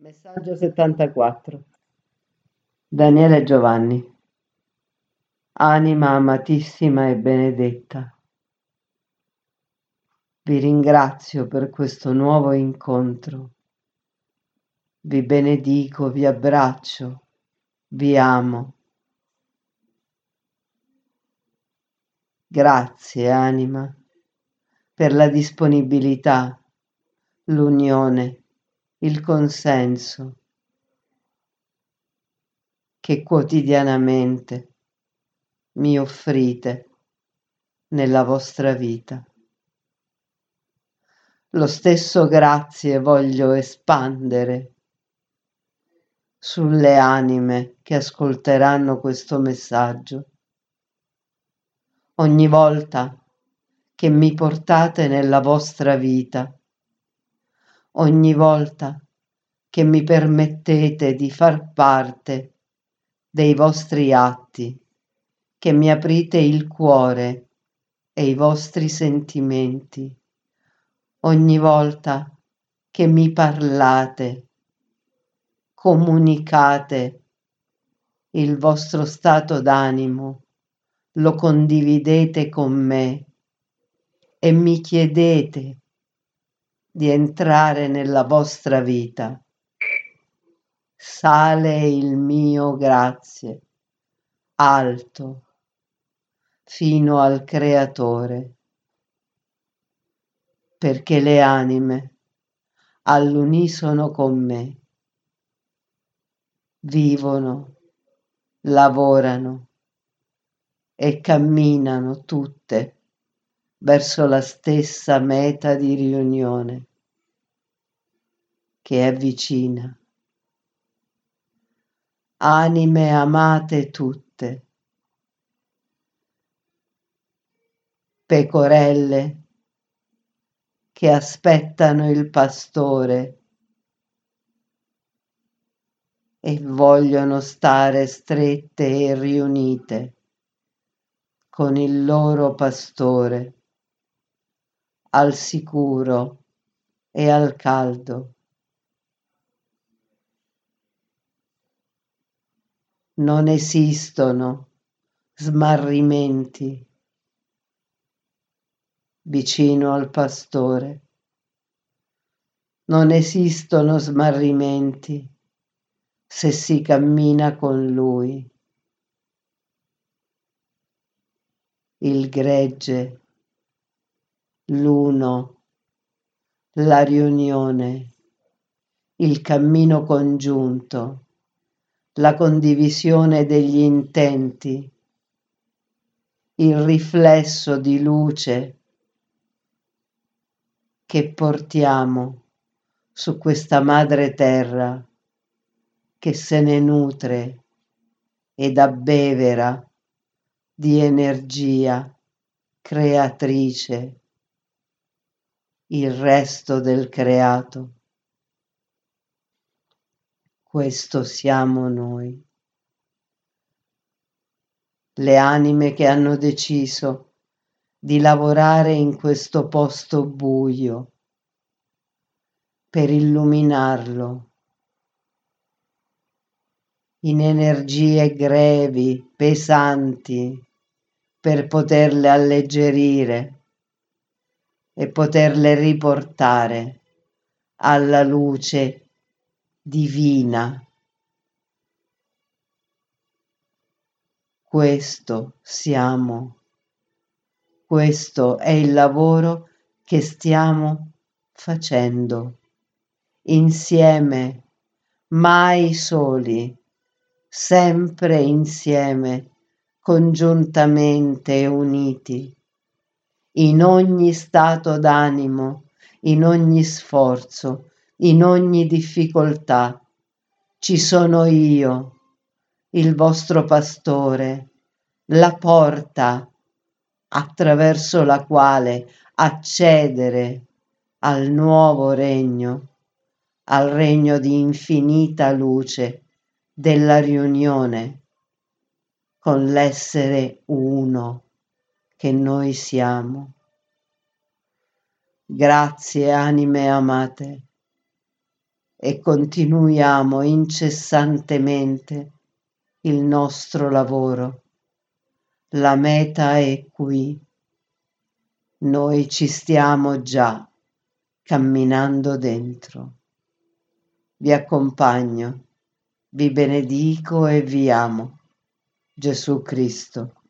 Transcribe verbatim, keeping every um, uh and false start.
Messaggio settantaquattro. Daniele Giovanni. Anima amatissima e benedetta, vi ringrazio per questo nuovo incontro. Vi benedico, vi abbraccio, vi amo. Grazie, anima, per la disponibilità, l'unione, il consenso che quotidianamente mi offrite nella vostra vita. Lo stesso grazie voglio espandere sulle anime che ascolteranno questo messaggio. Ogni volta che mi portate nella vostra vita, ogni volta che mi permettete di far parte dei vostri atti, che mi aprite il cuore e i vostri sentimenti, ogni volta che mi parlate, comunicate il vostro stato d'animo, lo condividete con me e mi chiedete di entrare nella vostra vita. Sale il mio grazie, alto, fino al Creatore, perché le anime all'unisono con me vivono, lavorano e camminano tutte verso la stessa meta di riunione che è vicina. Anime amate tutte, pecorelle che aspettano il pastore e vogliono stare strette e riunite con il loro pastore, al sicuro e al caldo. Non esistono smarrimenti vicino al pastore. Non esistono smarrimenti se si cammina con lui. Il gregge, l'uno, la riunione, il cammino congiunto, la condivisione degli intenti, il riflesso di luce che portiamo su questa madre terra che se ne nutre ed abbevera di energia creatrice il resto del creato. Questo siamo noi, le anime che hanno deciso di lavorare in questo posto buio per illuminarlo in energie grevi, pesanti, per poterle alleggerire e poterle riportare alla luce divina. Questo siamo, questo è il lavoro che stiamo facendo insieme, mai soli, sempre insieme, congiuntamente uniti, in ogni stato d'animo, in ogni sforzo, in ogni difficoltà. Ci sono io, il vostro pastore, la porta attraverso la quale accedere al nuovo regno, al regno di infinita luce della riunione con l'essere uno che noi siamo. Grazie, anime amate, e continuiamo incessantemente il nostro lavoro. La meta è qui. Noi ci stiamo già camminando dentro. Vi accompagno, vi benedico e vi amo. Gesù Cristo.